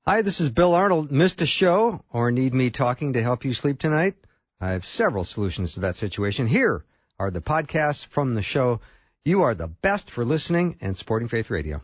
Hi, this is Bill Arnold. Missed a show or need me talking to help you sleep tonight? I have several solutions to that situation. Here are the podcasts from the show. You are the best for listening and supporting Faith Radio.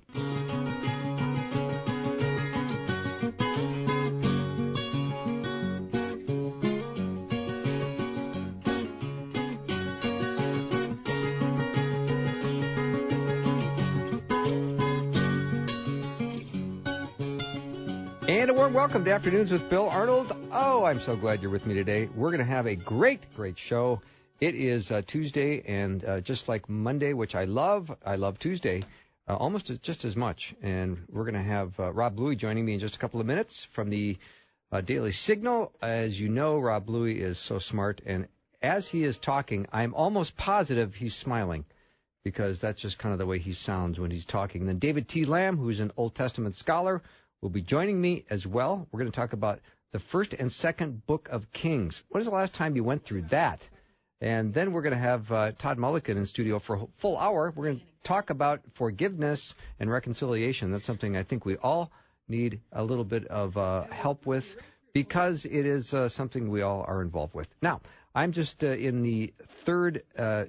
And a warm welcome to Afternoons with Bill Arnold. Oh, I'm so glad you're with me today. We're going to have a great show. It is Tuesday, and just like Monday, which I love Tuesday almost just as much. And we're going to have Rob Bluey joining me in just a couple of minutes from the Daily Signal. As you know, Rob Bluey is so smart, and as he is talking, I'm almost positive he's smiling, because that's just kind of the way he sounds when he's talking. And then David T. Lamb, who's an Old Testament scholar, will be joining me as well. We're going to talk about the first and second book of Kings. When is the last time you went through that? And then we're going to have Todd Mulliken in studio for a full hour. We're going to talk about forgiveness and reconciliation. That's something I think we all need a little bit of help with, because it is something we all are involved with. Now, I'm just in the third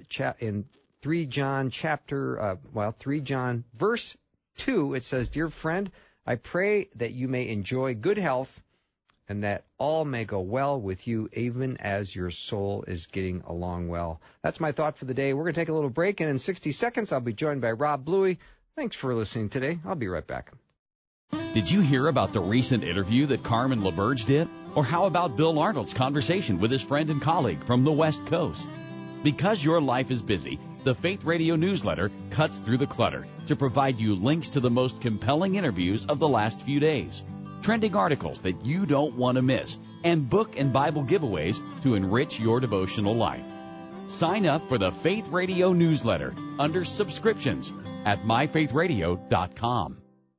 in 3 John chapter, 3 John verse 2. It says, "Dear friend, I pray that you may enjoy good health and that all may go well with you, even as your soul is getting along well." That's my thought for the day. We're going to take a little break, and in 60 seconds, I'll be joined by Rob Bluey. Thanks for listening today. I'll be right back. Did you hear about the recent interview that Carmen LaBerge did? Or how about Bill Arnold's conversation with his friend and colleague from the West Coast? Because your life is busy, the Faith Radio newsletter cuts through the clutter to provide you links to the most compelling interviews of the last few days, trending articles that you don't want to miss, and book and Bible giveaways to enrich your devotional life. Sign up for the Faith Radio newsletter under subscriptions at myfaithradio.com.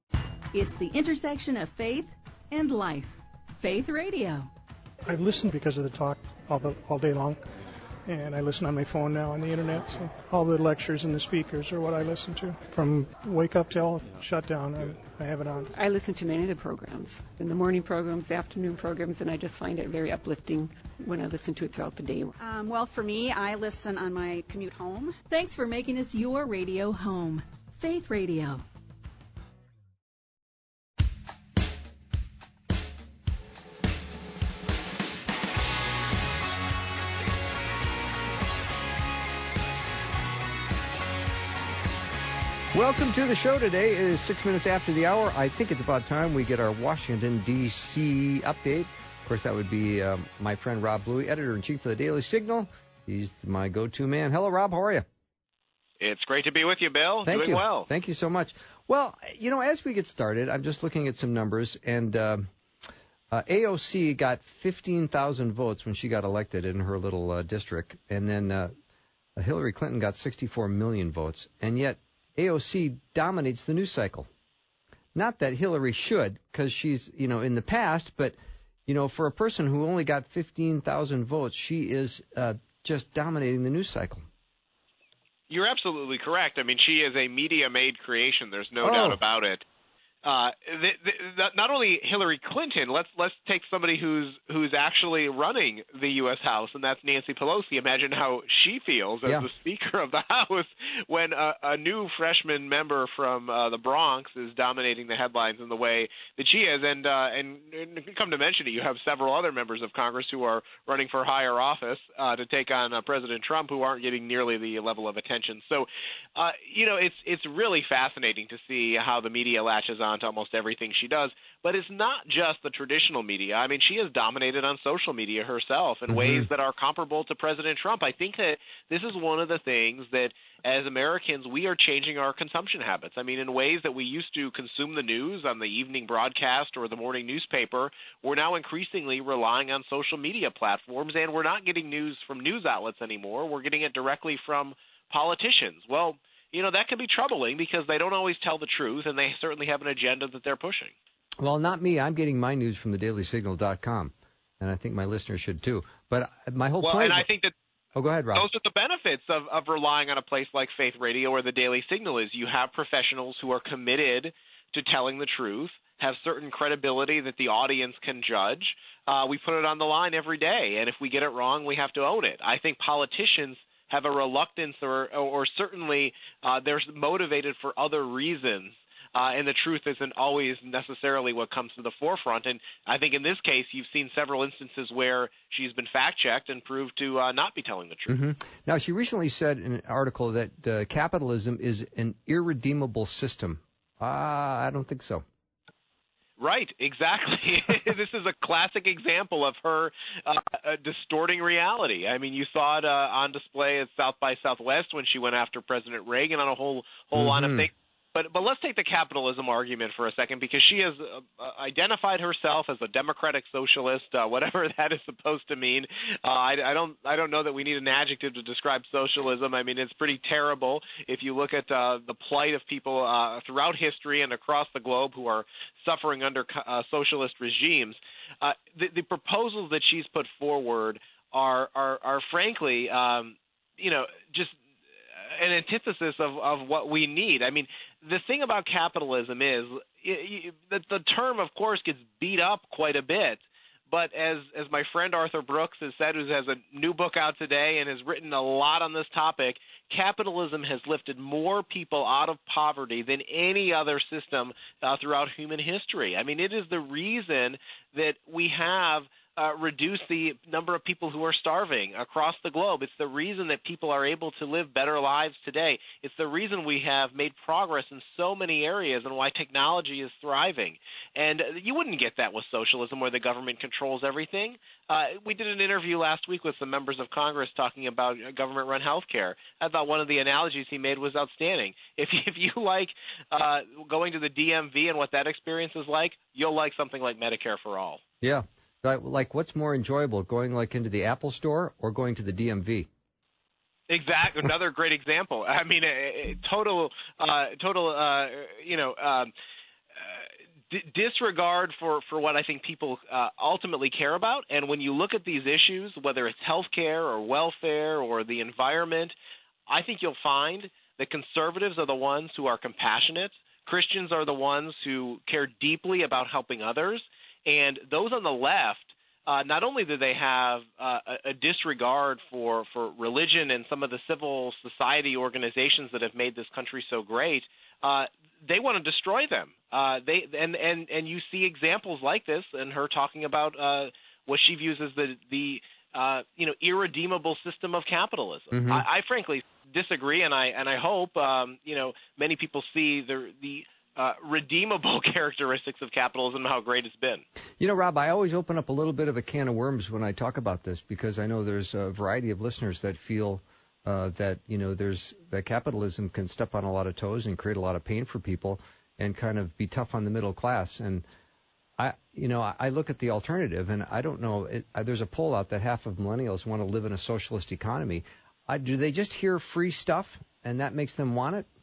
It's the intersection of faith and life. Faith Radio. I've listened because of the talk all day long. And I listen on my phone now on the internet, so all the lectures and the speakers are what I listen to. From wake up till shut down, I have it on. I listen to many of the programs, in the morning programs, the afternoon programs, and I just find it very uplifting when I listen to it throughout the day. Well, for me, I listen on my commute home. Thanks for making us your radio home. Faith Radio. Welcome to the show today. It is 6 minutes after the hour. I think it's about time we get our Washington, D.C. update. Of course, that would be my friend Rob Bluey, editor-in-chief of the Daily Signal. He's my go-to man. Hello, Rob. How are you? It's great to be with you, Bill. Thank you. Well. Thank you so much. Well, as we get started, I'm just looking at some numbers, and AOC got 15,000 votes when she got elected in her little district, and then Hillary Clinton got 64 million votes, and yet AOC dominates the news cycle. Not that Hillary should, because she's, in the past, but, for a person who only got 15,000 votes, she is just dominating the news cycle. You're absolutely correct. I mean, she is a media-made creation. There's no doubt about it. Not only Hillary Clinton, let's take somebody who's actually running the U.S. House, and that's Nancy Pelosi. Imagine how she feels as the Speaker of the House when a new freshman member from the Bronx is dominating the headlines in the way that she is. And come to mention it, you have several other members of Congress who are running for higher office to take on President Trump, who aren't getting nearly the level of attention. So, it's really fascinating to see how the media latches on to almost everything she does. But it's not just the traditional media. I mean, she has dominated on social media herself in ways that are comparable to President Trump. I think that this is one of the things that, as Americans, we are changing our consumption habits. I mean, in ways that we used to consume the news on the evening broadcast or the morning newspaper, we're now increasingly relying on social media platforms, and we're not getting news from news outlets anymore. We're getting it directly from politicians. Well, that can be troubling because they don't always tell the truth, and they certainly have an agenda that they're pushing. Well, not me. I'm getting my news from thedailysignal.com, and I think my listeners should too. But my whole point... Well, and I think that... Oh, go ahead, Rob. Those are the benefits of relying on a place like Faith Radio or the Daily Signal is you have professionals who are committed to telling the truth, have certain credibility that the audience can judge, we put it on the line every day. And if we get it wrong, we have to own it. I think politicians have a reluctance or certainly they're motivated for other reasons. And the truth isn't always necessarily what comes to the forefront. And I think in this case, you've seen several instances where she's been fact-checked and proved to not be telling the truth. Mm-hmm. Now, she recently said in an article that capitalism is an irredeemable system. I don't think so. Right, exactly. This is a classic example of her distorting reality. I mean, you saw it on display at South by Southwest when she went after President Reagan on a whole line of things. But let's take the capitalism argument for a second, because she has identified herself as a democratic socialist, whatever that is supposed to mean. I don't know that we need an adjective to describe socialism. I mean, it's pretty terrible if you look at the plight of people throughout history and across the globe who are suffering under socialist regimes. The proposals that she's put forward are frankly, just an antithesis of what we need. I mean, the thing about capitalism is that the term, of course, gets beat up quite a bit. But as my friend Arthur Brooks has said, who has a new book out today and has written a lot on this topic, capitalism has lifted more people out of poverty than any other system throughout human history. I mean, it is the reason that we have reduce the number of people who are starving across the globe. It's the reason that people are able to live better lives today. It's the reason we have made progress in so many areas and why technology is thriving. And you wouldn't get that with socialism, where the government controls everything. We did an interview last week with some members of Congress talking about government-run health care. I thought one of the analogies he made was outstanding. If you like going to the DMV and what that experience is like, you'll like something like Medicare for All. Yeah. Like, what's more enjoyable, going like into the Apple Store or going to the DMV? Exactly. Another great example. I mean, disregard for what I think people ultimately care about. And when you look at these issues, whether it's healthcare or welfare or the environment, I think you'll find that conservatives are the ones who are compassionate. Christians are the ones who care deeply about helping others. And those on the left, not only do they have a disregard for religion and some of the civil society organizations that have made this country so great, they want to destroy them. And you see examples like this, and her talking about what she views as the irredeemable system of capitalism. Mm-hmm. I frankly disagree, and I hope many people see the redeemable characteristics of capitalism and how great it's been. You know, Rob, I always open up a little bit of a can of worms when I talk about this, because I know there's a variety of listeners that feel that capitalism can step on a lot of toes and create a lot of pain for people and kind of be tough on the middle class. And I look at the alternative, and I don't know. There's a poll out that half of millennials want to live in a socialist economy. Do they just hear free stuff and that makes them want it?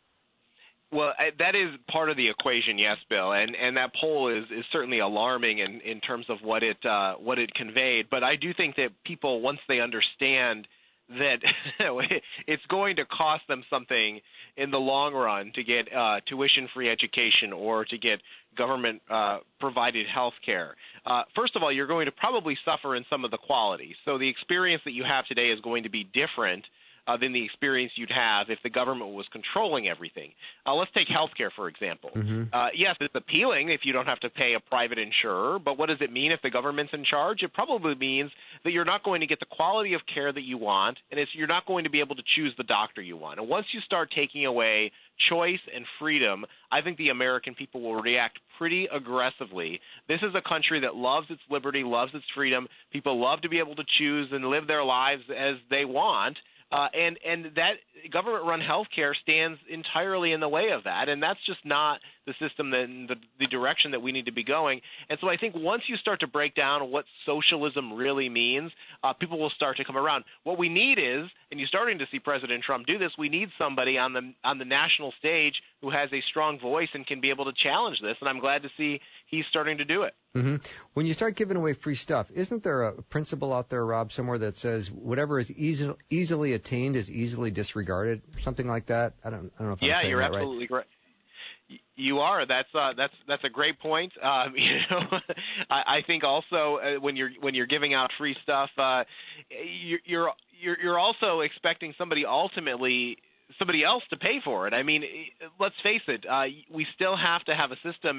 Well, that is part of the equation, yes, Bill, and that poll is certainly alarming in terms of what it conveyed. But I do think that people, once they understand that it's going to cost them something in the long run to get tuition-free education or to get government-provided health care. First of all, you're going to probably suffer in some of the quality. So the experience that you have today is going to be different than the experience you'd have if the government was controlling everything. Let's take healthcare, for example. Mm-hmm. Yes, it's appealing if you don't have to pay a private insurer, but what does it mean if the government's in charge? It probably means that you're not going to get the quality of care that you want, and you're not going to be able to choose the doctor you want. And once you start taking away choice and freedom, I think the American people will react pretty aggressively. This is a country that loves its liberty, loves its freedom. People love to be able to choose and live their lives as they want. And that government-run health care stands entirely in the way of that, and that's just not the system, the direction that we need to be going. And so I think once you start to break down what socialism really means, people will start to come around. What we need is, and you're starting to see President Trump do this, we need somebody on the national stage who has a strong voice and can be able to challenge this, and I'm glad to see he's starting to do it. Mm-hmm. When you start giving away free stuff, isn't there a principle out there, Rob, somewhere that says whatever is easily attained is easily disregarded, something like that? I don't know if I'm saying that right. Yeah, you're absolutely correct. You are. That's a great point. I think also when you're giving out free stuff, you're also expecting somebody else to pay for it. I mean, let's face it. We still have to have a system.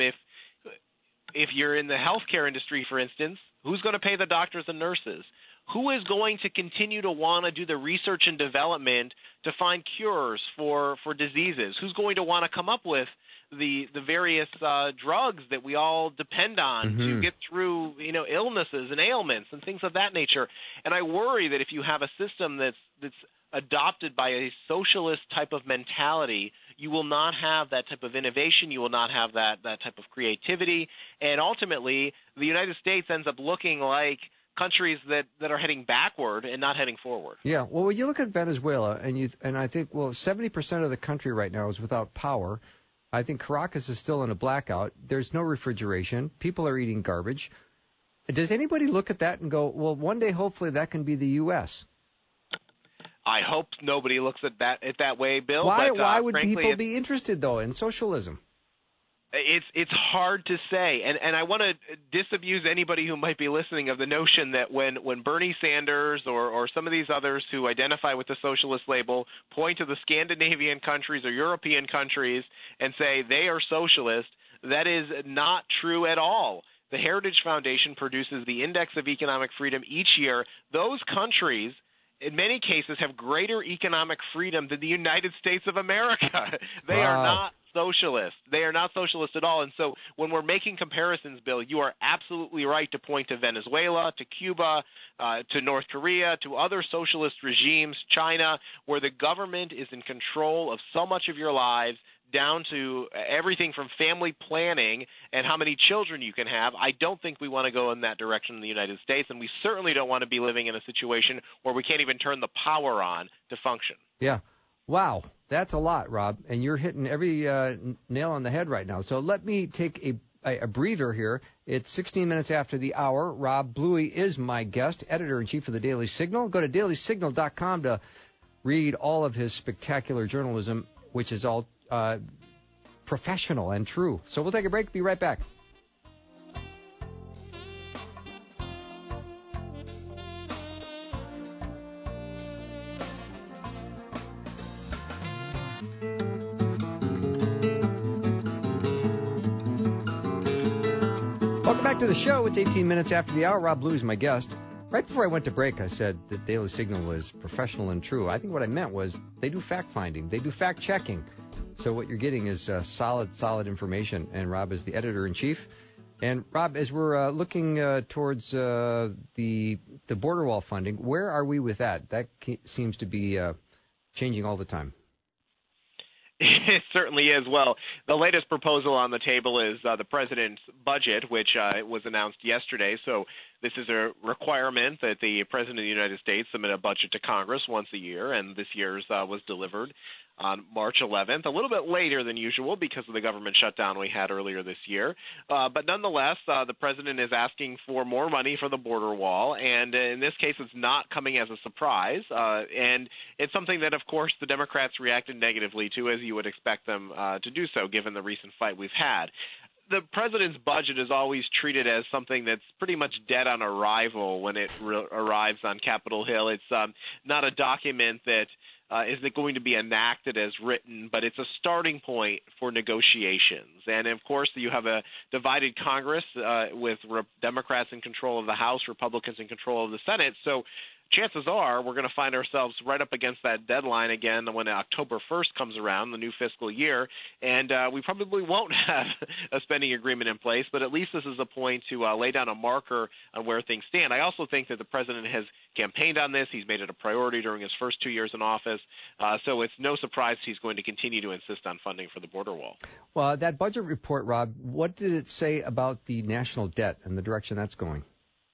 If you're in the healthcare industry, for instance, who's going to pay the doctors and nurses? Who is going to continue to want to do the research and development to find cures for diseases? Who's going to want to come up with the various drugs that we all depend on to get through, illnesses and ailments and things of that nature? And I worry that if you have a system that's adopted by a socialist type of mentality, you will not have that type of innovation. You will not have that type of creativity. And ultimately, the United States ends up looking like countries that are heading backward and not heading forward. Yeah. Well, when you look at Venezuela, and I think, 70% of the country right now is without power. I think Caracas is still in a blackout. There's no refrigeration. People are eating garbage. Does anybody look at that and go, well, one day hopefully that can be the U.S.? I hope nobody looks at that way, Bill. Why would frankly, people be interested, though, in socialism? It's hard to say, and I want to disabuse anybody who might be listening of the notion that when Bernie Sanders or some of these others who identify with the socialist label point to the Scandinavian countries or European countries and say they are socialist, that is not true at all. The Heritage Foundation produces the Index of Economic Freedom each year. Those countries, in many cases, have greater economic freedom than the United States of America. They are not socialist. They are not socialist at all. And so when we're making comparisons, Bill, you are absolutely right to point to Venezuela, to Cuba, to North Korea, to other socialist regimes, China, where the government is in control of so much of your lives, down to everything from family planning and how many children you can have. I don't think we want to go in that direction in the United States, and we certainly don't want to be living in a situation where we can't even turn the power on to function. Yeah. Wow. That's a lot, Rob, and you're hitting every nail on the head right now. So let me take a breather here. It's 16 minutes after the hour. Rob Bluey is my guest, editor-in-chief of the Daily Signal. Go to dailysignal.com to read all of his spectacular journalism, which is all professional and true. So we'll take a break. Be right back. Welcome back to the show. It's 18 minutes after the hour. Rob Bluey is my guest. Right before I went to break, I said that Daily Signal was professional and true. I think what I meant was they do fact-finding. They do fact-checking. So what you're getting is solid information. And Rob is the editor-in-chief. And, Rob, as we're looking towards the border wall funding, where are we with that? That seems to be changing all the time. It certainly is. Well, the latest proposal on the table is the president's budget, which was announced yesterday. So this is a requirement that the president of the United States submit a budget to Congress once a year, and this year's was delivered on March 11th, a little bit later than usual because of the government shutdown we had earlier this year. But nonetheless, the president is asking for more money for the border wall, and in this case, it's not coming as a surprise. And it's something that, of course, the Democrats reacted negatively to, as you would expect them to do so, given the recent fight we've had. The president's budget is always treated as something that's pretty much dead on arrival when it arrives on Capitol Hill. It's not a document that is it going to be enacted as written, but it's a starting point for negotiations. And, of course, you have a divided Congress with Democrats in control of the House, Republicans in control of the Senate. So chances are we're going to find ourselves right up against that deadline again when October 1st comes around, the new fiscal year, and we probably won't have a spending agreement in place, but at least this is a point to lay down a marker on where things stand. I also think that the president has campaigned on this. He's made it a priority during his first 2 years in office, so it's no surprise he's going to continue to insist on funding for the border wall. Well, that budget report, Rob, what did it say about the national debt and the direction that's going?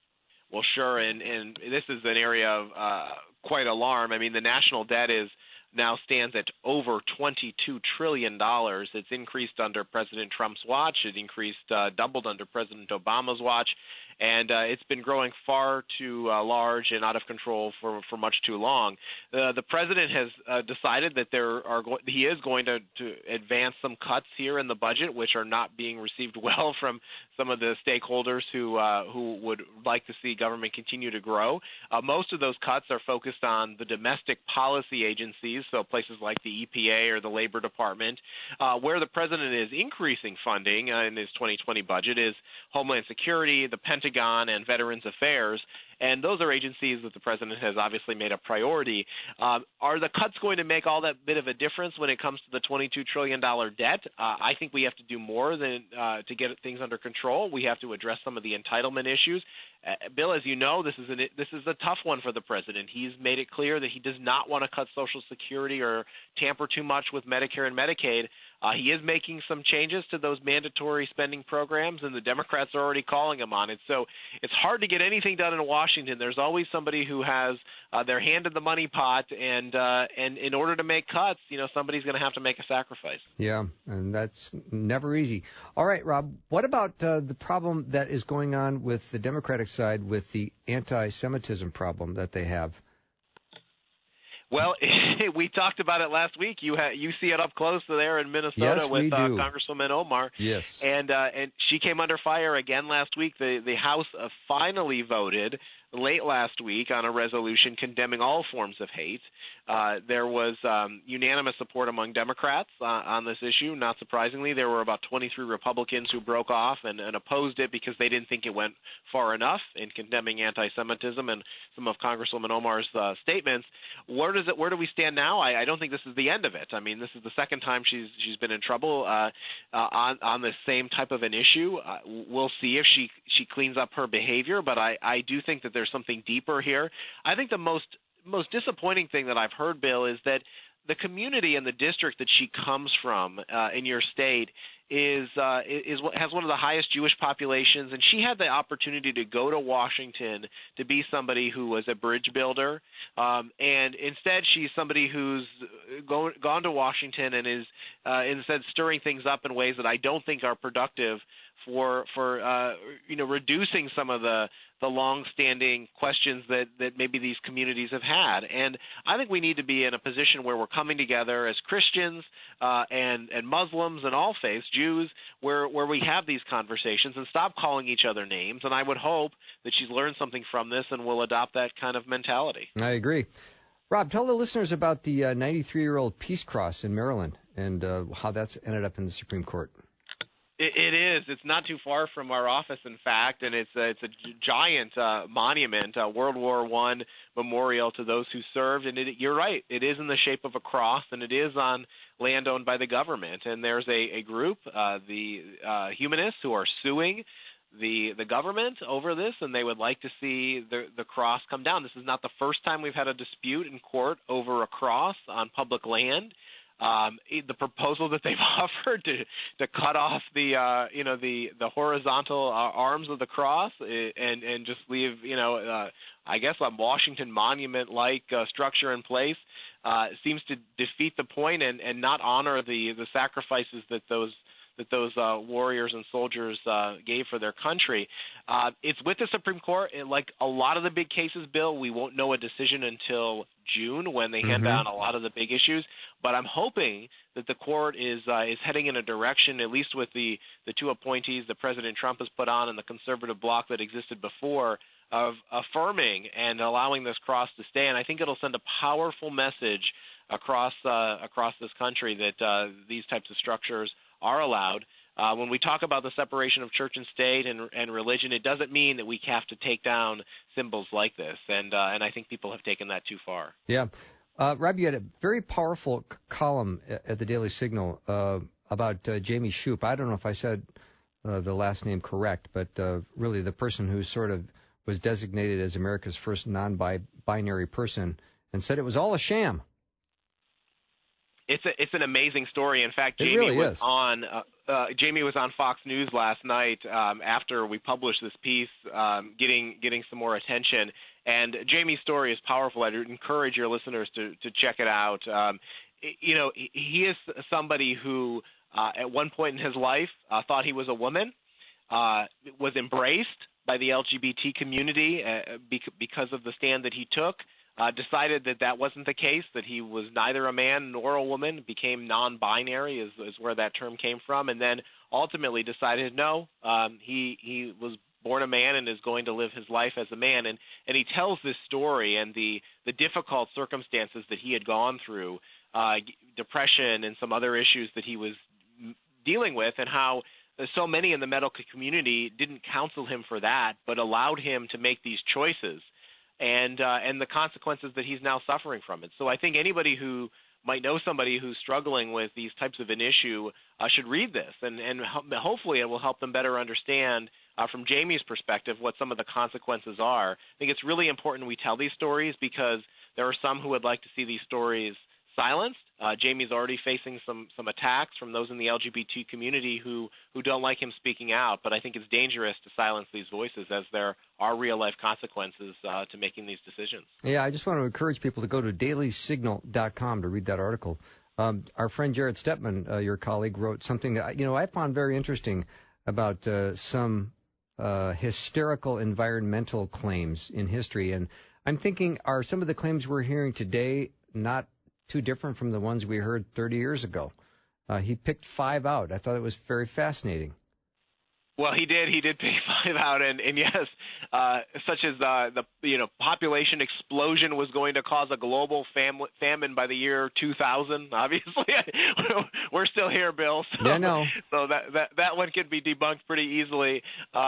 Well, sure, and this is an area of quite alarm. I mean, the national debt is now stands at over $22 trillion. It's increased under President Trump's watch. It doubled under President Obama's watch. And it's been growing far too large and out of control for much too long. The president has decided that he is going to advance some cuts here in the budget, which are not being received well from some of the stakeholders who would like to see government continue to grow. Most of those cuts are focused on the domestic policy agencies, so places like the EPA or the Labor Department. Where the president is increasing funding in his 2020 budget is Homeland Security, the Pentagon, and Veterans Affairs, and those are agencies that the president has obviously made a priority. Are the cuts going to make all that bit of a difference when it comes to the $22 trillion debt? I think we have to do more than to get things under control. We have to address some of the entitlement issues. Bill, as you know, this is a tough one for the president. He's made it clear that he does not want to cut Social Security or tamper too much with Medicare and Medicaid. He is making some changes to those mandatory spending programs, and the Democrats are already calling him on it. So it's hard to get anything done in Washington. There's always somebody who has their hand in the money pot, and in order to make cuts, somebody's going to have to make a sacrifice. Yeah, and that's never easy. All right, Rob, what about the problem that is going on with the Democratic side with the anti-Semitism problem that they have? Well, we talked about it last week. You see it up close there in Minnesota with Congresswoman Omar. Yes. And she came under fire again last week. The House finally voted late last week on a resolution condemning all forms of hate. There was unanimous support among Democrats on this issue. Not surprisingly, there were about 23 Republicans who broke off and opposed it because they didn't think it went far enough in condemning anti-Semitism and some of Congresswoman Omar's statements. Where do we stand now? I don't think this is the end of it. I mean, this is the second time she's been in trouble on this same type of an issue. We'll see if she cleans up her behavior, but I do think that there's something deeper here. I think the most disappointing thing that I've heard, Bill, is that the community and the district that she comes from in your state has one of the highest Jewish populations, and she had the opportunity to go to Washington to be somebody who was a bridge builder, and instead she's somebody who's gone to Washington and is instead stirring things up in ways that I don't think are productive for reducing some of the long-standing questions that maybe these communities have had. And I think we need to be in a position where we're coming together as Christians and Muslims and all faiths, Jews, where we have these conversations and stop calling each other names. And I would hope that she's learned something from this and will adopt that kind of mentality. I agree. Rob, tell the listeners about the 93-year-old Peace Cross in Maryland and how that's ended up in the Supreme Court. It is. It's not too far from our office, in fact, and it's a giant monument, a World War I memorial to those who served. And you're right. It is in the shape of a cross, and it is on land owned by the government. And there's a group, the humanists, who are suing the government over this, and they would like to see the cross come down. This is not the first time we've had a dispute in court over a cross on public land. The proposal that they've offered to cut off the horizontal arms of the cross and just leave I guess a Washington Monument-like structure in place seems to defeat the point and not honor the sacrifices that those warriors and soldiers gave for their country. It's with the Supreme Court. Like a lot of the big cases, Bill, we won't know a decision until June when they hand down a lot of the big issues. But I'm hoping that the court is heading in a direction, at least with the two appointees that President Trump has put on and the conservative bloc that existed before, of affirming and allowing this cross to stay. And I think it'll send a powerful message across this country that these types of structures are allowed. When we talk about the separation of church and state and religion, it doesn't mean that we have to take down symbols like this, and I think people have taken that too far. Yeah. Rob, you had a very powerful column at the Daily Signal about Jamie Shoup. I don't know if I said the last name correct, but really the person who sort of was designated as America's first non-binary person and said it was all a sham. It's an amazing story. In fact, Jamie really was on Jamie was on Fox News last night after we published this piece, getting some more attention. And Jamie's story is powerful. I'd encourage your listeners to check it out. He is somebody who, at one point in his life, thought he was a woman, was embraced by the LGBT community because of the stand that he took. Decided that wasn't the case, that he was neither a man nor a woman, became non-binary is where that term came from, and then ultimately decided no, he was born a man and is going to live his life as a man. And he tells this story and the difficult circumstances that he had gone through, depression and some other issues that he was dealing with, and how so many in the medical community didn't counsel him for that, but allowed him to make these choices. And the consequences that he's now suffering from it. So I think anybody who might know somebody who's struggling with these types of an issue should read this, and hopefully it will help them better understand from Jamie's perspective what some of the consequences are. I think it's really important we tell these stories because there are some who would like to see these stories silenced. Jamie's already facing some attacks from those in the LGBT community who don't like him speaking out, but I think it's dangerous to silence these voices as there are real-life consequences to making these decisions. Yeah, I just want to encourage people to go to dailysignal.com to read that article. Our friend Jared Stepman, your colleague, wrote something that I found very interesting about some hysterical environmental claims in history. And I'm thinking, are some of the claims we're hearing today not too different from the ones we heard 30 years ago? He picked 5 out. I thought it was very fascinating. Well, he did. He did pick 5 out, and yes, such as the population explosion was going to cause a global famine by the year 2000. Obviously, we're still here, Bill. So, yeah, no. So that one could be debunked pretty easily.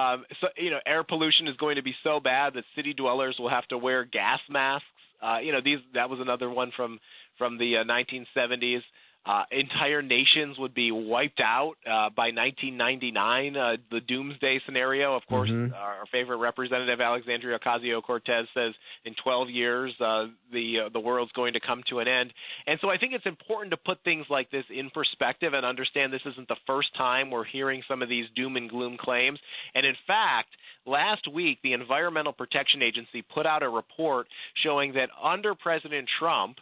Air pollution is going to be so bad that city dwellers will have to wear gas masks. That was another one from the 1970s. Entire nations would be wiped out by 1999, the doomsday scenario. Of course, our favorite representative, Alexandria Ocasio-Cortez, says in 12 years the world's going to come to an end. And so I think it's important to put things like this in perspective and understand this isn't the first time we're hearing some of these doom and gloom claims. And in fact, last week, the Environmental Protection Agency put out a report showing that under President Trump,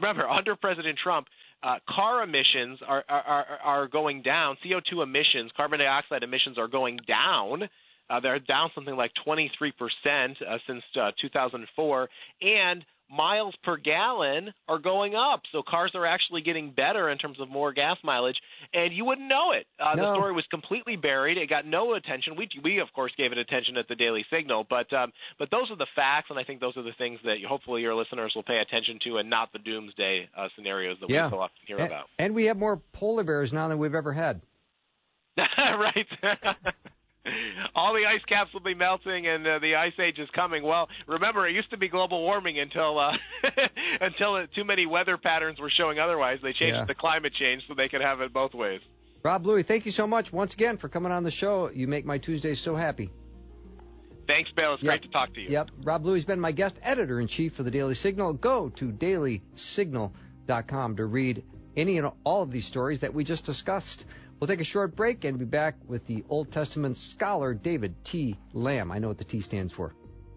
car emissions are going down. CO2 emissions, carbon dioxide emissions are going down. They're down something like 23% since 2004, and miles per gallon are going up. So cars are actually getting better in terms of more gas mileage, and you wouldn't know it. No. The story was completely buried. It got no attention. We of course, gave it attention at the Daily Signal, but those are the facts, and I think those are the things that hopefully your listeners will pay attention to, and not the doomsday scenarios that we so often hear about. And we have more polar bears now than we've ever had. Right. All the ice caps will be melting, and the ice age is coming. Well, remember, it used to be global warming until too many weather patterns were showing otherwise. They changed it to climate change so they could have it both ways. Rob Bluey, thank you so much once again for coming on the show. You make my Tuesdays so happy. Thanks, Bill. It's great to talk to you. Yep. Rob Bluey's been my guest editor-in-chief for the Daily Signal. Go to dailysignal.com to read any and all of these stories that we just discussed. We'll take a short break and be back with the Old Testament scholar David T. Lamb. I know what the T stands for.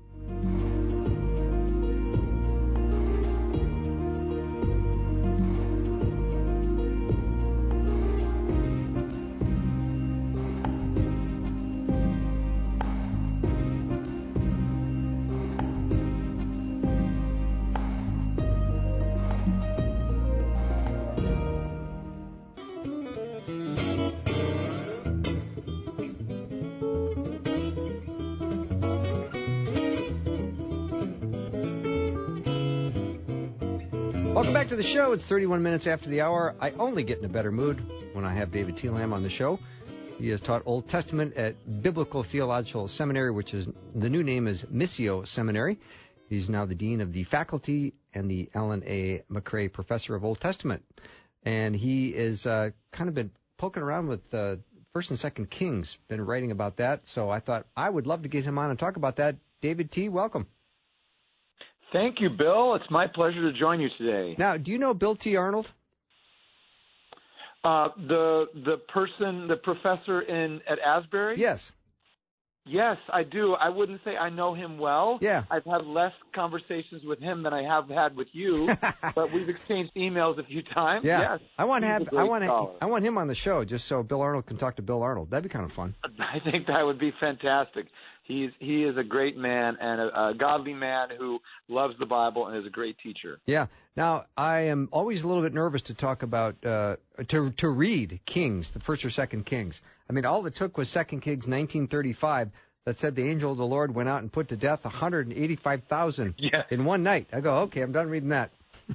Welcome back to the show. It's 31 minutes after the hour. I only get in a better mood when I have David T. Lamb on the show. He has taught Old Testament at Biblical Theological Seminary, which is the new name is Missio Seminary. He's now the dean of the faculty and the Ellen A. McCrae Professor of Old Testament. And he is kind of been poking around with First and Second Kings, been writing about that. So I thought I would love to get him on and talk about that. David T., welcome. Thank you, Bill. It's my pleasure to join you today. Now, do you know Bill T. Arnold? The professor at Asbury? Yes. Yes, I do. I wouldn't say I know him well. Yeah. I've had less conversations with him than I have had with you, but we've exchanged emails a few times. Yeah. Yes. I want him on the show just so Bill Arnold can talk to Bill Arnold. That'd be kind of fun. I think that would be fantastic. He is a great man and a godly man who loves the Bible and is a great teacher. Yeah. Now, I am always a little bit nervous to talk about to read Kings, the first or second Kings. I mean, all it took was 2 Kings 19:35 that said the angel of the Lord went out and put to death 185,000 in one night. I go, okay, I'm done reading that.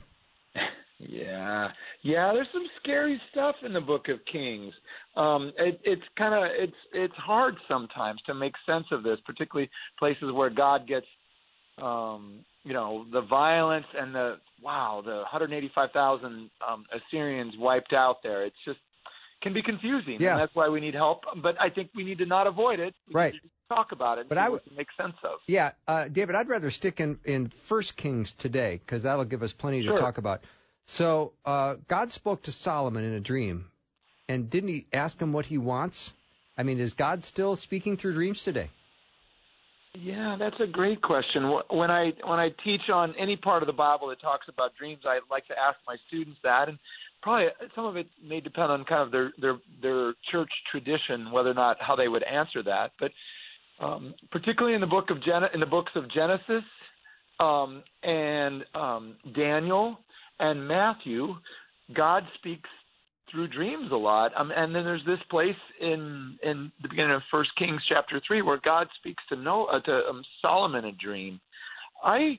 Yeah. There's some scary stuff in the Book of Kings. It's hard sometimes to make sense of this, particularly places where God gets, the violence and the 185,000 Assyrians wiped out there. It's just can be confusing, and that's why we need help. But I think we need to not avoid it. We need to talk about it, and make sense of. Yeah, David, I'd rather stick in 1 Kings today because that'll give us plenty to talk about. So God spoke to Solomon in a dream, and didn't he ask him what he wants? I mean, is God still speaking through dreams today? Yeah, that's a great question. When I teach on any part of the Bible that talks about dreams, I like to ask my students that, and probably some of it may depend on kind of their church tradition, whether or not how they would answer that. But particularly in the books of Genesis and Daniel and Matthew, God speaks through dreams a lot. And then there's this place in the beginning of 1 Kings chapter 3 where God speaks to Solomon in a dream. I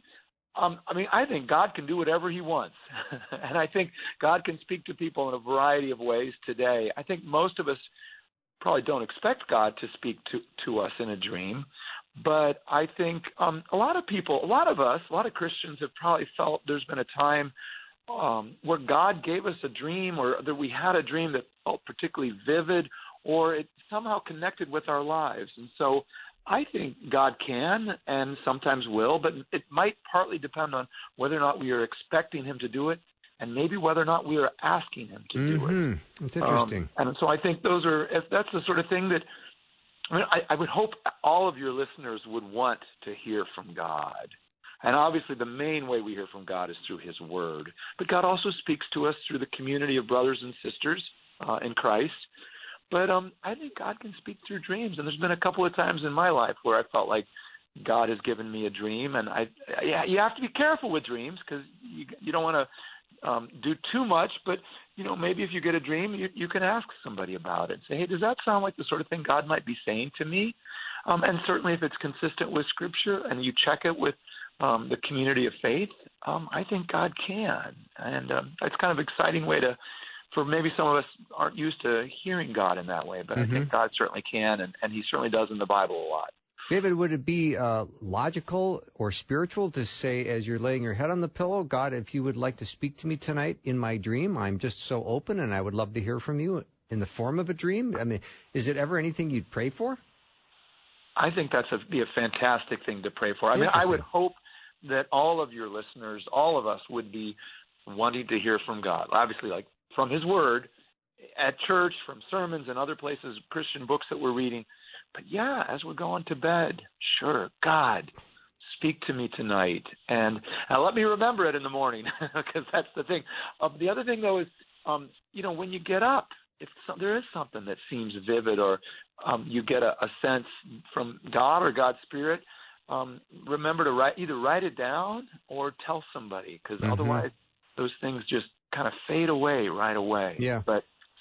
think God can do whatever he wants. And I think God can speak to people in a variety of ways today. I think most of us probably don't expect God to speak to us in a dream. But I think a lot of Christians have probably felt there's been a time where God gave us a dream, or that we had a dream that felt particularly vivid, or it somehow connected with our lives. And so I think God can and sometimes will, but it might partly depend on whether or not we are expecting him to do it, and maybe whether or not we are asking him to do it. That's interesting. And so I think if that's the sort of thing that I would hope all of your listeners would want to hear from God. And obviously the main way we hear from God is through his word. But God also speaks to us through the community of brothers and sisters in Christ. But I think God can speak through dreams. And there's been a couple of times in my life where I felt like God has given me a dream. And you have to be careful with dreams because you don't want to do too much. But, maybe if you get a dream, you can ask somebody about it. Say, hey, does that sound like the sort of thing God might be saying to me? And certainly if it's consistent with Scripture and you check it with the community of faith, I think God can. And that's kind of an exciting way for maybe some of us aren't used to hearing God in that way, but I think God certainly can, and he certainly does in the Bible a lot. David, would it be logical or spiritual to say, as you're laying your head on the pillow, God, if you would like to speak to me tonight in my dream, I'm just so open and I would love to hear from you in the form of a dream? I mean, is it ever anything you'd pray for? I think be a fantastic thing to pray for. I mean, I would hope that all of your listeners, all of us, would be wanting to hear from God. Obviously, like from his word, at church, from sermons and other places, Christian books that we're reading. But yeah, as we're going to bed, sure, God, speak to me tonight. And let me remember it in the morning, because that's the thing. The other thing, though, is, when you get up, if there is something that seems vivid, or you get a sense from God or God's Spirit, remember to either write it down or tell somebody, because otherwise those things just kind of fade away right away. Yeah. But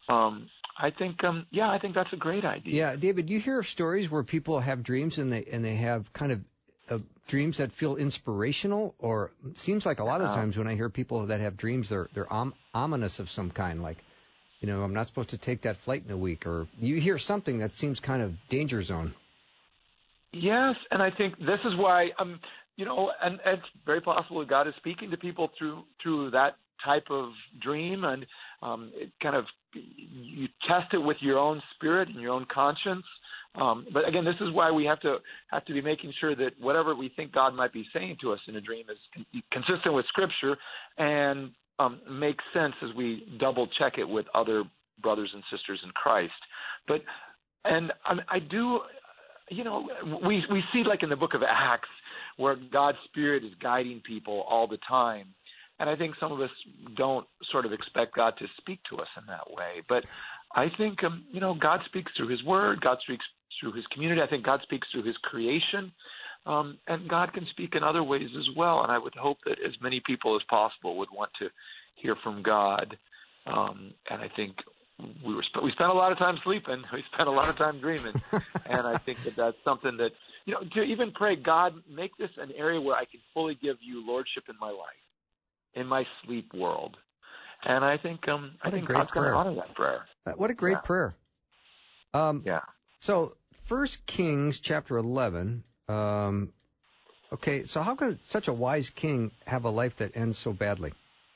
I think that's a great idea. Yeah, David, do you hear of stories where people have dreams and they have kind of dreams that feel inspirational? Or it seems like a lot of times when I hear people that have dreams, they're ominous of some kind, like, I'm not supposed to take that flight in a week, or you hear something that seems kind of danger zone. Yes, and I think this is why, and it's very possible that God is speaking to people through that type of dream, and it kind of, you test it with your own spirit and your own conscience. But again, this is why we have to be making sure that whatever we think God might be saying to us in a dream is consistent with Scripture and makes sense as we double check it with other brothers and sisters in Christ. But I do, we see like in the book of Acts where God's Spirit is guiding people all the time. And I think some of us don't sort of expect God to speak to us in that way. But I think, God speaks through his word. God speaks through his community. I think God speaks through his creation. And God can speak in other ways as well. And I would hope that as many people as possible would want to hear from God. And I think we spent a lot of time sleeping. We spent a lot of time dreaming. And I think that that's something that, to even pray, God, make this an area where I can fully give you lordship in my life, in my sleep world. And I think God's going to honor that prayer. What a great prayer. So 1 Kings chapter 11. Okay, so how could such a wise king have a life that ends so badly?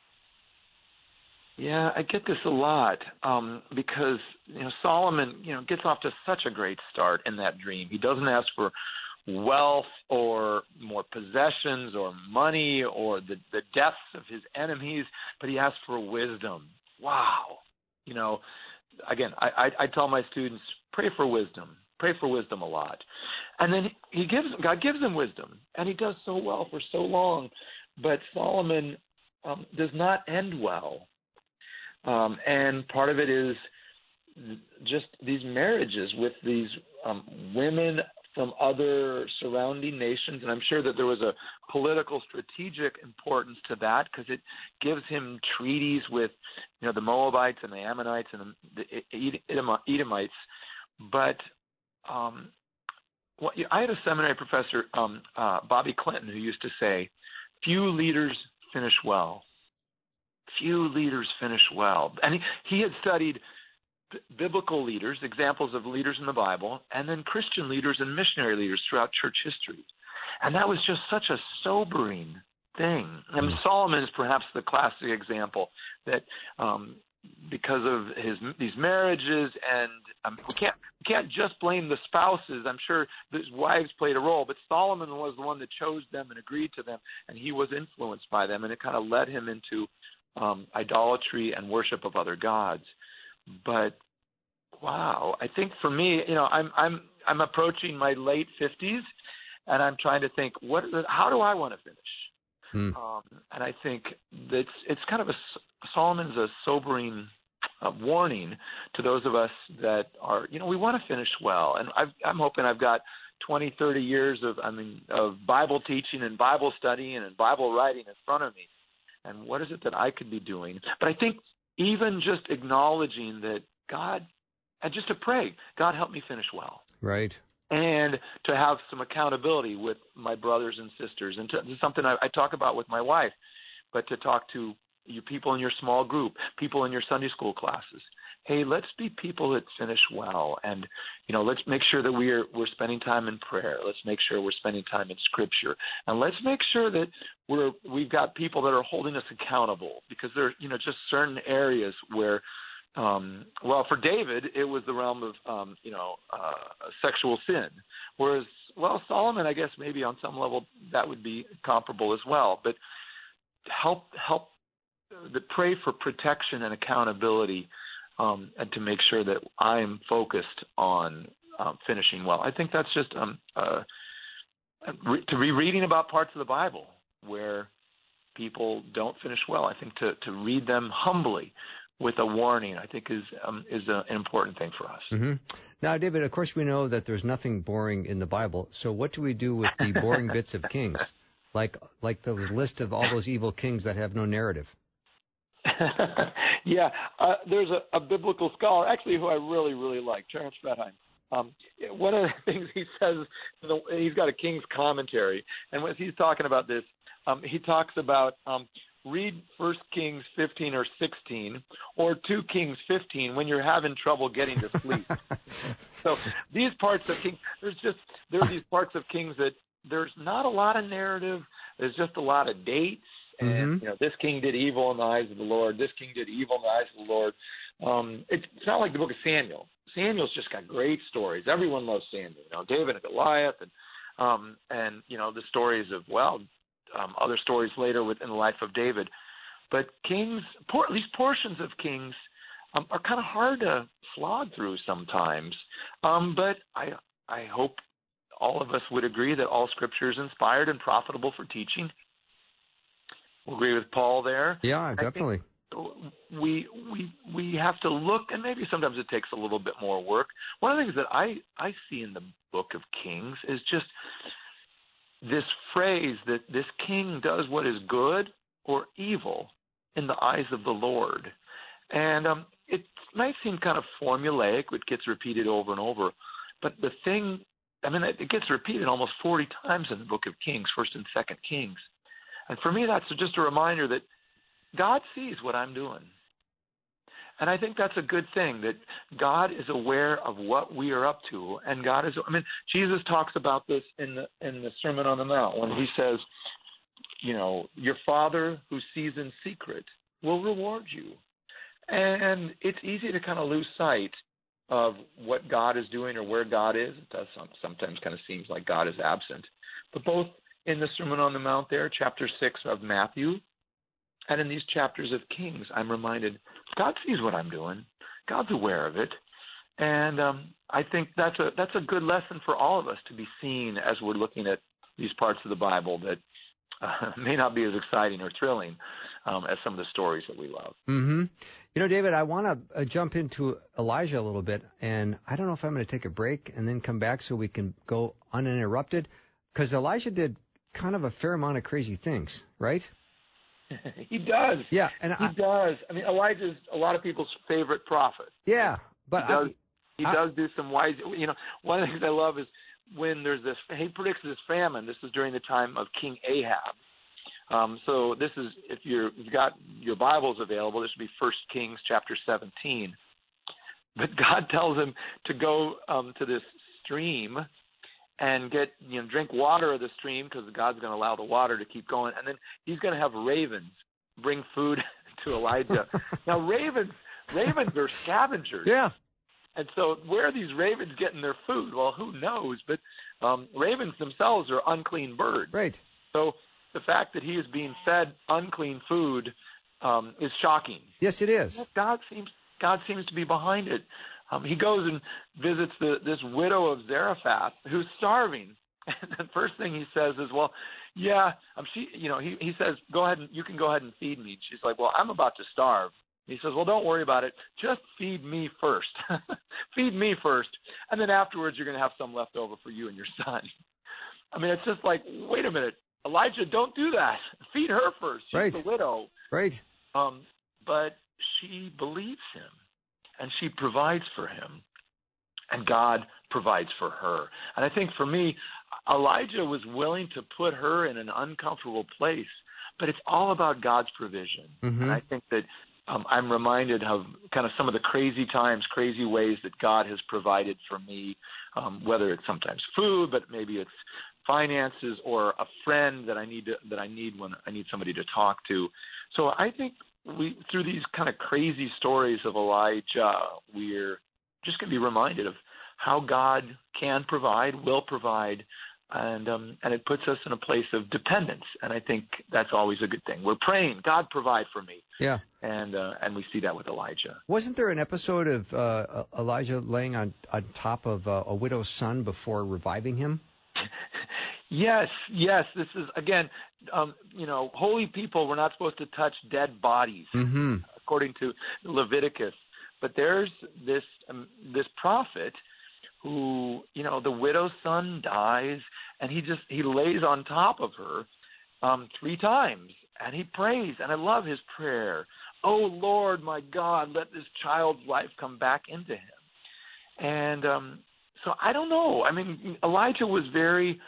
Yeah, I get this a lot because Solomon gets off to such a great start in that dream. He doesn't ask for wealth or more possessions or money or the deaths of his enemies, but he asks for wisdom. Wow. Again, I tell my students, pray for wisdom. Pray for wisdom a lot. And then God gives him wisdom, and he does so well for so long. But Solomon does not end well. And part of it is just these marriages with these women from other surrounding nations. And I'm sure that there was a political strategic importance to that because it gives him treaties with, the Moabites and the Ammonites and the Edomites. But I had a seminary professor, Bobby Clinton, who used to say, few leaders finish well. Few leaders finish well. And he had studied biblical leaders, examples of leaders in the Bible, and then Christian leaders and missionary leaders throughout church history. And that was just such a sobering thing. And Solomon is perhaps the classic example that because of these marriages, and we can't just blame the spouses. I'm sure his wives played a role, but Solomon was the one that chose them and agreed to them, and he was influenced by them, and it kind of led him into idolatry and worship of other gods. But wow, I think for me, I'm approaching my late 50s, and I'm trying to think, how do I want to finish? And I think that it's kind of Solomon's a sobering warning to those of us that are, we want to finish well. And I'm hoping I've got 20, 30 years of Bible teaching and Bible studying and Bible writing in front of me. And what is it that I could be doing? But I think even just acknowledging that God, and just to pray, God, help me finish well. Right. And to have some accountability with my brothers and sisters. And this is something I talk about with my wife, but to talk to you people in your small group, people in your Sunday school classes. Hey, let's be people that finish well. And, let's make sure that we're spending time in prayer. Let's make sure we're spending time in Scripture. And let's make sure that we've got people that are holding us accountable, because there are, just certain areas where, for David, it was the realm of, sexual sin. Whereas, Solomon, I guess maybe on some level that would be comparable as well. But help pray for protection and accountability, and to make sure that I'm focused on finishing well. I think that's just to be reading about parts of the Bible where people don't finish well. I think to read them humbly with a warning, I think is an important thing for us. Mm-hmm. Now, David, of course we know that there's nothing boring in the Bible. So what do we do with the boring bits of Kings, like those list of all those evil kings that have no narrative? Yeah, there's a biblical scholar, actually, who I really, really like, Terence Fredheim. One of the things he says, he's got a King's commentary, and when he's talking about this, he talks about read 1 Kings 15 or 16 or 2 Kings 15 when you're having trouble getting to sleep. So these parts of Kings, there are these parts of Kings that there's not a lot of narrative. There's just a lot of dates. And, this king did evil in the eyes of the Lord. This king did evil in the eyes of the Lord. It's not like the book of Samuel. Samuel's just got great stories. Everyone loves Samuel. David and Goliath and the stories of, other stories later within the life of David. But Kings, at least portions of Kings, are kind of hard to slog through sometimes. But I hope all of us would agree that all Scripture is inspired and profitable for teaching. We'll agree with Paul there. Yeah, definitely. We have to look, and maybe sometimes it takes a little bit more work. One of the things that I see in the book of Kings is just this phrase that this king does what is good or evil in the eyes of the Lord. And it might seem kind of formulaic, it gets repeated over and over, but the thing, it gets repeated almost 40 times in the book of Kings, 1st and 2nd Kings. And for me, that's just a reminder that God sees what I'm doing. And I think that's a good thing, that God is aware of what we are up to. And God is, Jesus talks about this in the Sermon on the Mount when he says, your Father who sees in secret will reward you. And it's easy to kind of lose sight of what God is doing or where God is. It does sometimes kind of seems like God is absent. But both in the Sermon on the Mount there, chapter 6 of Matthew, and in these chapters of Kings, I'm reminded God sees what I'm doing. God's aware of it. And I think that's a good lesson for all of us to be seen as we're looking at these parts of the Bible that may not be as exciting or thrilling as some of the stories that we love. Mm-hmm. David, I want to jump into Elijah a little bit, and I don't know if I'm going to take a break and then come back so we can go uninterrupted, because Elijah did kind of a fair amount of crazy things, right? He does. Yeah, and he does. Elijah's a lot of people's favorite prophet. Yeah, but he does do some wise. One of the things I love is when there's this. He predicts this famine. This is during the time of King Ahab. So this is, if you've got your Bibles available, this would be 1 Kings chapter 17. But God tells him to go to this stream and drink water of the stream, because God's going to allow the water to keep going. And then he's going to have ravens bring food to Elijah. Now, ravens are scavengers. Yeah. And so where are these ravens getting their food? Well, who knows? But ravens themselves are unclean birds. Right. So the fact that he is being fed unclean food is shocking. Yes, it is. God seems to be behind it. He goes and visits this widow of Zarephath who's starving. And the first thing he says is, well, yeah, he says, go ahead and you can go ahead and feed me. She's like, well, I'm about to starve. He says, well, don't worry about it. Just feed me first. Feed me first. And then afterwards, you're going to have some left over for you and your son. It's just like, wait a minute. Elijah, don't do that. Feed her first. She's the widow. Right. But she believes him, and she provides for him, and God provides for her. And I think for me, Elijah was willing to put her in an uncomfortable place, but it's all about God's provision. Mm-hmm. And I think that I'm reminded of kind of some of the crazy ways that God has provided for me, whether it's sometimes food, but maybe it's finances or a friend that I need when I need somebody to talk to. So I think through these kind of crazy stories of Elijah, we're just going to be reminded of how God can provide, will provide, and it puts us in a place of dependence. And I think that's always a good thing. We're praying, God, provide for me. Yeah. And we see that with Elijah. Wasn't there an episode of Elijah laying on top of a widow's son before reviving him? Yes. This is, again, holy people were not supposed to touch dead bodies, mm-hmm. according to Leviticus. But there's this prophet who, the widow's son dies, and he lays on top of her 3 times, and he prays, and I love his prayer. Oh, Lord, my God, let this child's life come back into him. And so I don't know. Elijah was very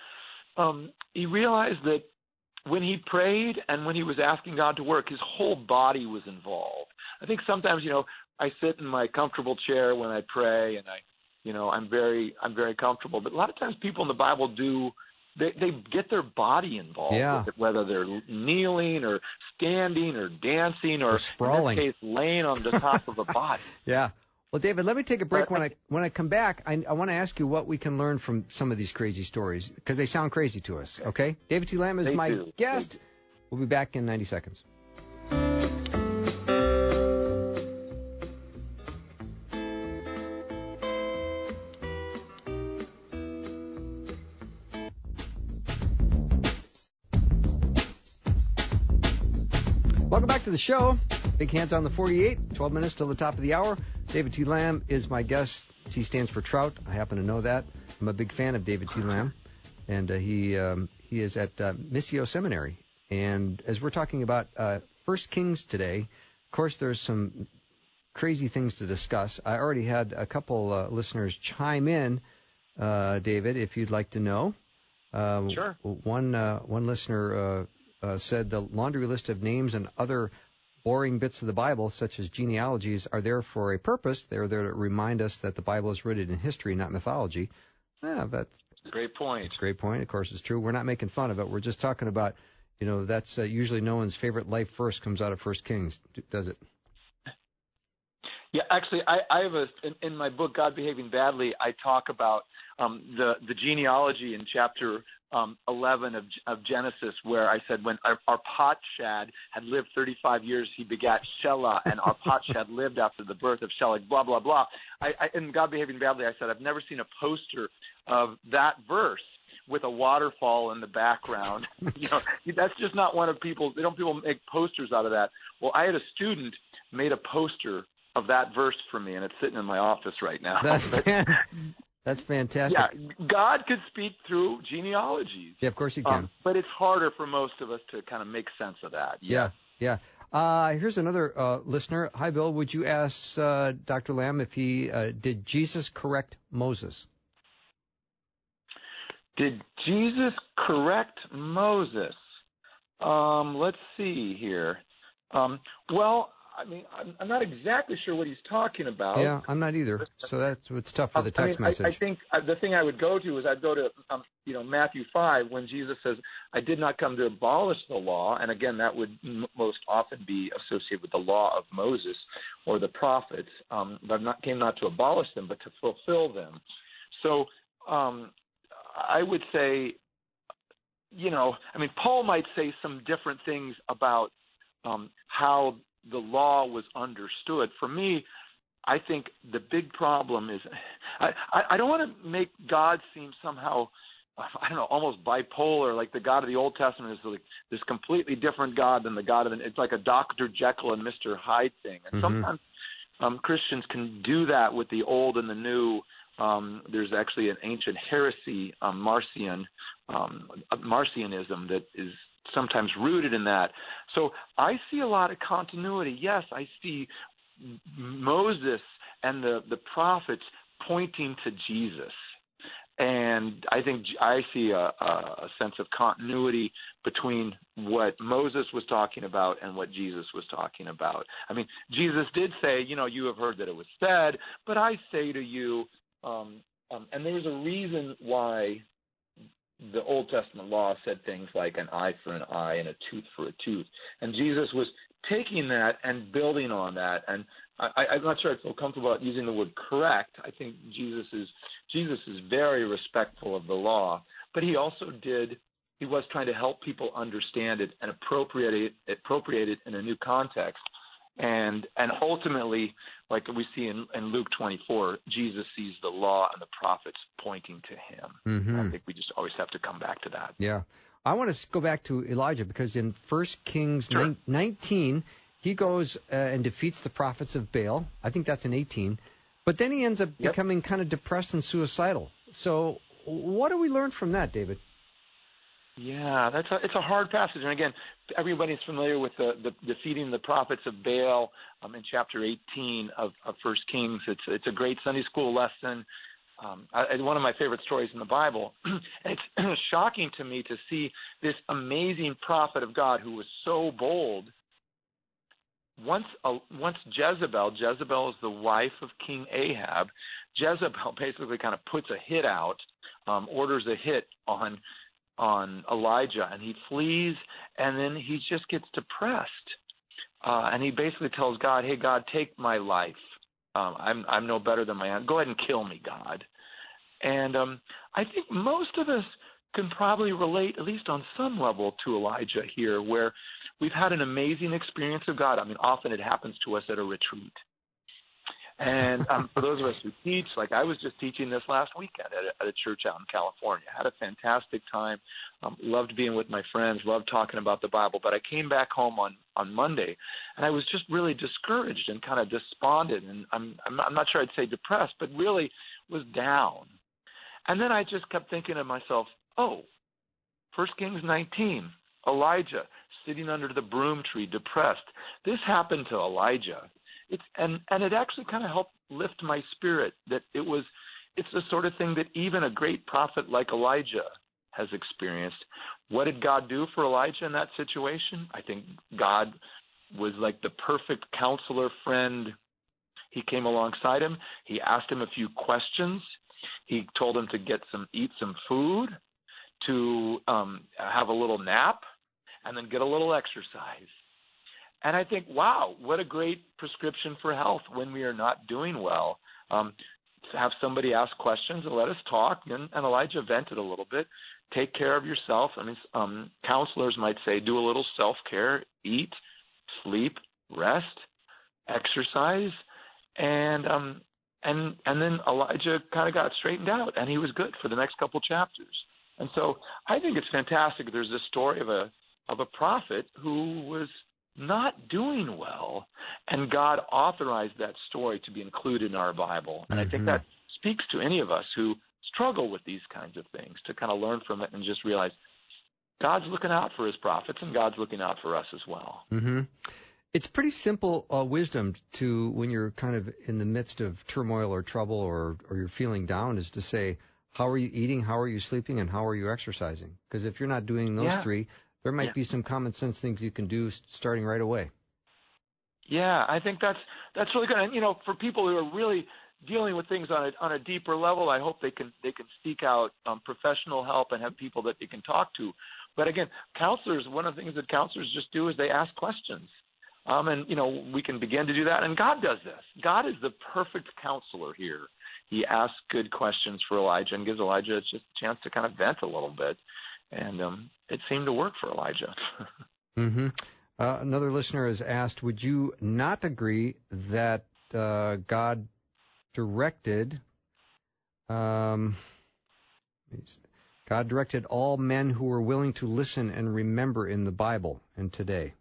he realized that when he prayed and when he was asking God to work, his whole body was involved. I think sometimes, I sit in my comfortable chair when I pray, and I'm very comfortable. But a lot of times people in the Bible they get their body involved with it, whether they're kneeling or standing or dancing or sprawling. In this case, laying on the top of a body. Yeah. Well, David, let me take a break. When I come back, I want to ask you what we can learn from some of these crazy stories, because they sound crazy to us, okay? David T. Lamb is my guest. We'll be back in 90 seconds. Welcome back to the show. Big Hands on the 48, 12 minutes till the top of the hour. David T. Lamb is my guest. T stands for Trout. I happen to know that. I'm a big fan of David T. Lamb, and he is at Missio Seminary. And as we're talking about 1 Kings today, of course, there's some crazy things to discuss. I already had a couple listeners chime in, David, if you'd like to know. Sure. One listener said the laundry list of names and other boring bits of the Bible, such as genealogies, are there for a purpose. They're there to remind us that the Bible is rooted in history, not mythology. Yeah, that's a great point. It's a great point. Of course, it's true. We're not making fun of it. We're just talking about, that's usually no one's favorite life verse comes out of 1 Kings, does it? Yeah, actually, I have in my book, God Behaving Badly, I talk about the genealogy in chapter 11 of Genesis, where I said when Arpachshad had lived 35 years, he begat Shelah, and Arpachshad lived after the birth of Shelah, blah, blah, blah. In God Behaving Badly, I said I've never seen a poster of that verse with a waterfall in the background. That's just not one of people's. People make posters out of that. Well, I had a student made a poster of that verse for me, and it's sitting in my office right now. That's fantastic. Yeah, God could speak through genealogies. Yeah, of course he can. But it's harder for most of us to kind of make sense of that. Yeah. Here's another listener. Hi, Bill. Would you ask Dr. Lamb if he did Jesus correct Moses? Did Jesus correct Moses? Let's see here. Well, I mean, I'm not exactly sure what he's talking about. Yeah, I'm not either. So that's what's tough for the text message. I think the thing I would go to is I'd go to Matthew 5 when Jesus says, "I did not come to abolish the law," and again that would most often be associated with the law of Moses or the prophets. But came not to abolish them, but to fulfill them. So I would say, Paul might say some different things about how the law was understood. For me, I think the big problem is I don't want to make God seem somehow, almost bipolar, like the God of the Old Testament is like this completely different God than the God of it's like a Dr. Jekyll and Mr. Hyde thing. And sometimes Christians can do that with the old and the new. There's actually an ancient heresy, Marcionism, that is sometimes rooted in that. So I see a lot of continuity. Yes, I see Moses and the prophets pointing to Jesus. And I think I see a sense of continuity between what Moses was talking about and what Jesus was talking about. I mean, Jesus did say, you have heard that it was said, but I say to you, and there's a reason why the Old Testament law said things like an eye for an eye and a tooth for a tooth. And Jesus was taking that and building on that. And I'm not sure I feel comfortable about using the word correct. I think Jesus is very respectful of the law, but he was trying to help people understand it and appropriate it in a new context. And ultimately, like we see in Luke 24, Jesus sees the law and the prophets pointing to him. Mm-hmm. I think we just always have to come back to that. Yeah. I want to go back to Elijah because in 1 Kings 19, he goes and defeats the prophets of Baal. I think that's in 18. But then he ends up becoming kind of depressed and suicidal. So what do we learn from that, David? Yeah, it's a hard passage. And again, everybody's familiar with the defeating the prophets of Baal in chapter 18 of 1 Kings. It's a great Sunday school lesson. One of my favorite stories in the Bible. And it's shocking to me to see this amazing prophet of God who was so bold. Once Jezebel is the wife of King Ahab, Jezebel basically kind of puts a hit out, orders a hit on Elijah, and he flees, and then he just gets depressed, and he basically tells God, "Hey, God, take my life. I'm no better than my aunt. Go ahead and kill me, God." And I think most of us can probably relate, at least on some level, to Elijah here, where we've had an amazing experience of God. I mean, often it happens to us at a retreat. And for those of us who teach, like I was just teaching this last weekend at a church out in California. Had a fantastic time. Loved being with my friends. Loved talking about the Bible. But I came back home on Monday, and I was just really discouraged and kind of despondent. And I'm not sure I'd say depressed, but really was down. And then I just kept thinking to myself, 1 Kings 19, Elijah sitting under the broom tree, depressed. This happened to Elijah. And it actually kind of helped lift my spirit that it's the sort of thing that even a great prophet like Elijah has experienced. What did God do for Elijah in that situation? I think God was like the perfect counselor friend. He came alongside him. He asked him a few questions. He told him to eat some food, to have a little nap, and then get a little exercise. And I think, wow, what a great prescription for health when we are not doing well. Have somebody ask questions and let us talk. And Elijah vented a little bit. Take care of yourself. I mean, counselors might say do a little self-care, eat, sleep, rest, exercise. And then Elijah kind of got straightened out, and he was good for the next couple chapters. And so I think it's fantastic. There's this story of a prophet who was not doing well, and God authorized that story to be included in our Bible. And I think that speaks to any of us who struggle with these kinds of things, to kind of learn from it and just realize God's looking out for his prophets, and God's looking out for us as well. Mm-hmm. It's pretty simple wisdom to, when you're kind of in the midst of turmoil or trouble or you're feeling down, is to say, how are you eating, how are you sleeping, and how are you exercising? Because if you're not doing those three, there might be some common sense things you can do starting right away. Yeah, I think that's really good. And for people who are really dealing with things on a deeper level, I hope they can seek out professional help and have people that they can talk to. But again, counselors, one of the things that counselors just do is they ask questions. And we can begin to do that. And God does this. God is the perfect counselor here. He asks good questions for Elijah and gives Elijah just a chance to kind of vent a little bit. And it seemed to work for Elijah. Mm-hmm. Another listener has asked, would you not agree that God directed all men who were willing to listen and remember in the Bible and today?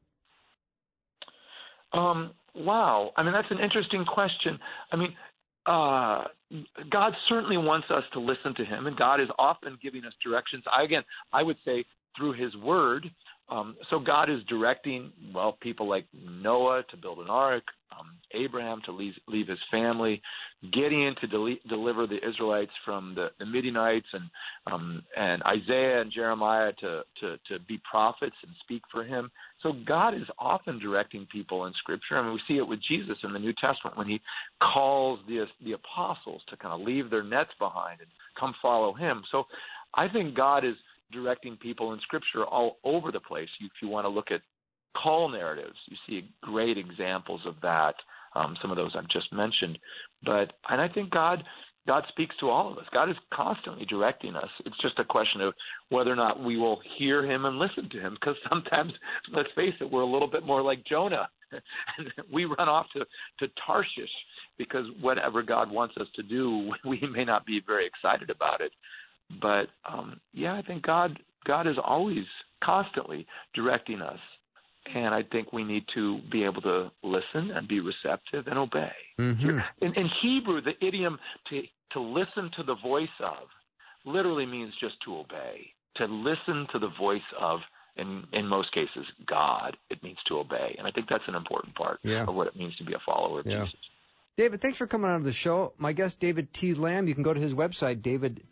Wow. I mean, that's an interesting question. I mean, God certainly wants us to listen to him, and God is often giving us directions. I would say through his word. So God is directing, people like Noah to build an ark, Abraham to leave his family, Gideon to deliver the Israelites from the Midianites, and Isaiah and Jeremiah to be prophets and speak for him. So God is often directing people in Scripture. I mean, we see it with Jesus in the New Testament when he calls the apostles to kind of leave their nets behind and come follow him. So I think God is directing people in Scripture all over the place. If you want to look at call narratives, you see great examples of that, some of those I've just mentioned. And I think God speaks to all of us. God is constantly directing us. It's just a question of whether or not we will hear him and listen to him, because sometimes, let's face it, we're a little bit more like Jonah. And we run off to Tarshish because whatever God wants us to do, we may not be very excited about it. But, I think God is always constantly directing us. And I think we need to be able to listen and be receptive and obey. Mm-hmm. In Hebrew, the idiom to listen to the voice of literally means just to obey. To listen to the voice of, in most cases, God, it means to obey. And I think that's an important part of what it means to be a follower of Jesus. David, thanks for coming on the show. My guest, David T. Lamb. You can go to his website,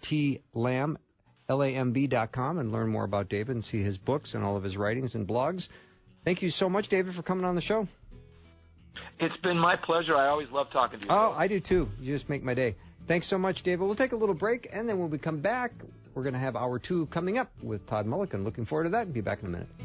davidtlamb.com, and learn more about David and see his books and all of his writings and blogs. Thank you so much, David, for coming on the show. It's been my pleasure. I always love talking to you. Oh, I do too. You just make my day. Thanks so much, David. We'll take a little break, and then when we come back, we're going to have Hour 2 coming up with Todd Mulliken. Looking forward to that, and be back in a minute.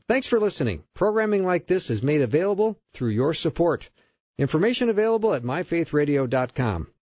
Thanks for listening. Programming like this is made available through your support. Information available at myfaithradio.com.